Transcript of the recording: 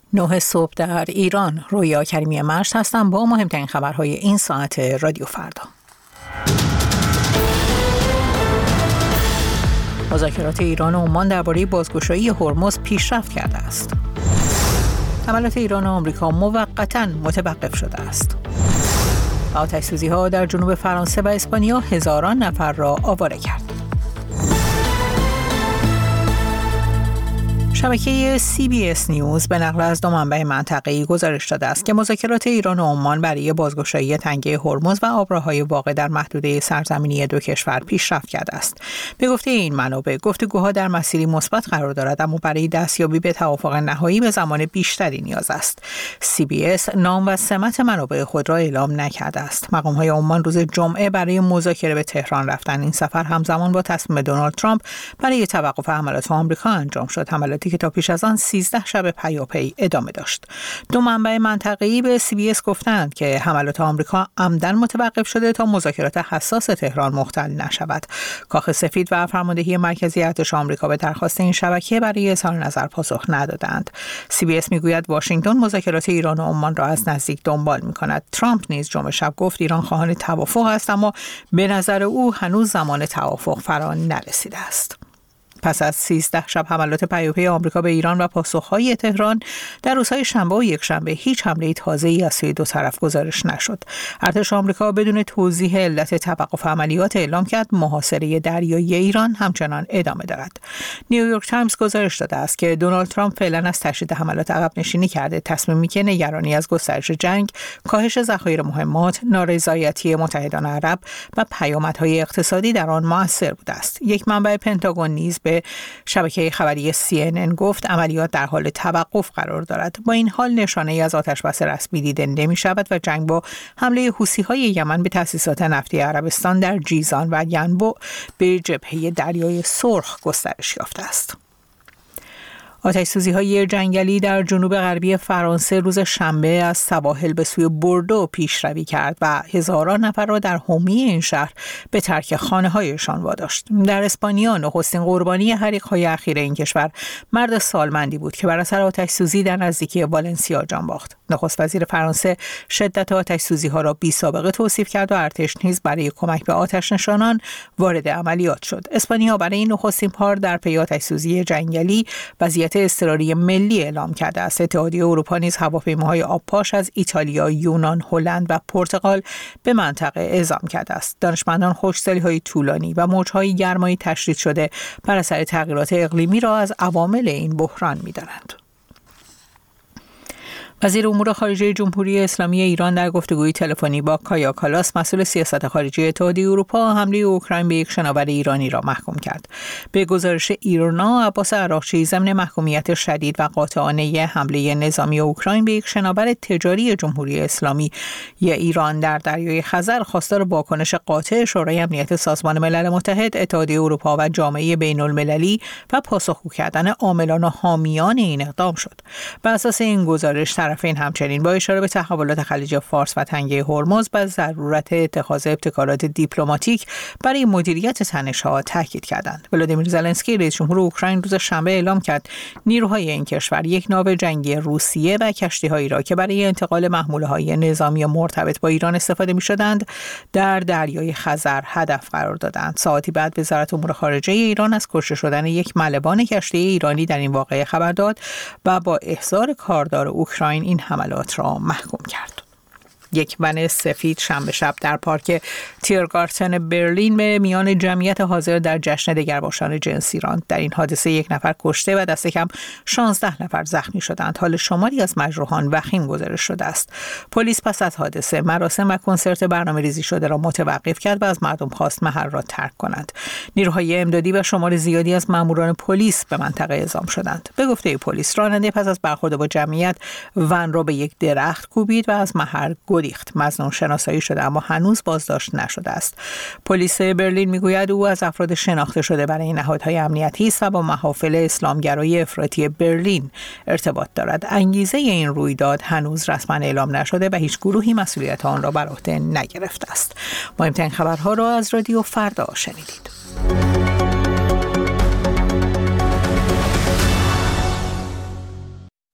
9 صبح در ایران. رویا کریمی مشت هستم با مهمترین خبرهای این ساعت رادیو فردا. مذاکرات ایران و عمان درباره بازگشایی هرمز پیشرفت کرده است. حملات ایران و آمریکا موقتاً متوقف شده است. آتش‌سوزی‌ها در جنوب فرانسه و اسپانیا هزاران نفر را آواره کرد. شبکه CBS نیوز به نقل از 2 منبع منطقه‌ای گزارش داده است که مذاکرات ایران و عمان برای بازگشایی تنگه هرمز و آبراهای واقع در محدوده سرزمینی دو کشور پیشرفت کرده است. به گفته این منابع، گفتگوها در مسیری مثبت قرار دارد، اما برای دستیابی به توافق نهایی به زمان بیشتری نیاز است. CBS نام و سمت منابع خود را اعلام نکرده است. مقام‌های عمان روز جمعه برای مذاکره به تهران رفتند. این سفر همزمان با تصمیم دونالد ترامپ برای توقف حملات آمریکا انجام شد. حملاتی که تا پیش از آن 13 شب پیاپی ادامه داشت. 2 منبع منطقه‌ای به CBS گفتند که حملات آمریکا عمدن متوقف شده تا مذاکرات حساس تهران مختل نشود. کاخ سفید و فرماندهی مرکزی ارتش آمریکا به درخواست این شبکه برای اظهار نظر پاسخ ندادند. CBS میگوید واشنگتن مذاکرات ایران و عمان را از نزدیک دنبال می‌کند. ترامپ نیز جمعه شب گفت ایران خواهان توافق است، اما به نظر او هنوز زمان توافق فرا نرسیده است. پس از 13 شب حملات پیاپی آمریکا به ایران و پاسخهای تهران در روزهای شنبه و یکشنبه هیچ حمله تازه‌ای از سوی دو طرف گزارش نشد. ارتش آمریکا بدون توضیح علت توقف عملیات اعلام کرد محاصره دریایی ایران همچنان ادامه دارد. نیویورک تایمز گزارش داده است که دونالد ترامپ فعلا از تشدید حملات عقب نشینی کرده، تصمیمی که نگرانی از گسترش جنگ، کاهش ذخایر مهمات، نارضایتی متحدان عرب و پیامدهای اقتصادی در آن مؤثر بوده است. یک منبع پنتاگون نیز به شبکه خبری CNN گفت عملیات در حال توقف قرار دارد. با این حال نشانه‌ای از آتش‌بس رسمی دیده نمی‌شود و جنگ با حمله حوثی‌های یمن به تأسیسات نفتی عربستان در جیزان و ینبع به جبهه دریای سرخ گسترش یافته است. آتش‌سوزی‌های جنگلی در جنوب غربی فرانسه روز شنبه از سواحل به سوی بوردو پیشروی کرد و هزاران نفر را در حومه این شهر به ترک خانه‌هایشان واداشت. در اسپانیا نخستین قربانی حریق‌های اخیر این کشور مرد سالمندی بود که بر اثر آتش‌سوزی در نزدیکی والنسیا جان باخت. نخست وزیر فرانسه شدت آتش‌سوزی‌ها را بی‌سابقه توصیف کرد و ارتش نیز برای کمک به آتش‌نشانان وارد عملیات شد. اسپانیا برای نخستین بار در پی آتش‌سوزی جنگلی وضعیت اضطراری ملی اعلام کرده است. اتحادیه اروپا نیز هواپیماهای آبپاش از ایتالیا، یونان، هلند و پرتغال به منطقه اعزام کرده است. دانشمندان خشکسالی‌های طولانی و موج‌های گرمایی تشدید شده بر اثر تغییرات اقلیمی را از عوامل این بحران می‌دانند. وزیر امور خارجه جمهوری اسلامی ایران در گفتگوی تلفنی با کایا کالاس مسئول سیاست خارجی اتحادیه اروپا حمله اوکراین به یک شناور ایرانی را محکوم کرد. به گزارش ایرنا، عباس عراقچی ضمن محکومیت شدید و قاطعانه حمله نظامی اوکراین به یک شناور تجاری جمهوری اسلامی ایران در دریای خزر خواستار واکنش قاطع شورای امنیت سازمان ملل متحد، اتحادیه اروپا و جامعه بین‌المللی و پاسخگو کردن عاملان و حامیان این اقدام شد. بر اساس این گزارش طرفین همچنین با اشاره به تحولات خلیج فارس و تنگه هرمز و ضرورت اتخاذ ابتکارات دیپلماتیک برای مدیریت تنش‌ها تاکید کردند. ولادیمیر زلنسکی رئیس جمهور اوکراین روز شنبه اعلام کرد نیروهای این کشور یک ناو جنگی روسیه و کشتی‌هایی را که برای انتقال محموله‌های نظامی مرتبط با ایران استفاده می‌شدند در دریای خزر هدف قرار دادند. ساعتی بعد وزارت امور خارجه ایران از کشته شدن یک ملبان کشتی ایرانی در این واقعه خبر داد و با احضار کاردار اوکراین این حملات را محکوم کرد. یک ون سفید شنبه شب در پارک تیرگارتن برلین به میان جمعیت حاضر در جشن دگرباشان جنسی راند. در این حادثه 1 نفر کشته و دست کم 16 نفر زخمی شدند. حال شماری از مجروحان وخیم گزارش شده است. پلیس پس از حادثه مراسم و کنسرت برنامه‌ریزی شده را متوقف کرد و از مردم خواست محل را ترک کنند. نیروهای امدادی و شمار زیادی از ماموران پلیس به منطقه اعزام شدند. به گفته پلیس راننده پس از برخورد با جمعیت ون را به یک درخت کوبید و از محل گریخت. مظنون شناسایی شده اما هنوز بازداشت نشده است. پلیس برلین میگوید او از افراد شناخته شده برای نهادهای امنیتی است و با محافل اسلامگرای افراطی برلین ارتباط دارد. انگیزه این رویداد هنوز رسما اعلام نشده و هیچ گروهی مسئولیت آن را بر عهده نگرفته است. مهمترین خبرها را از رادیو فردا شنیدید.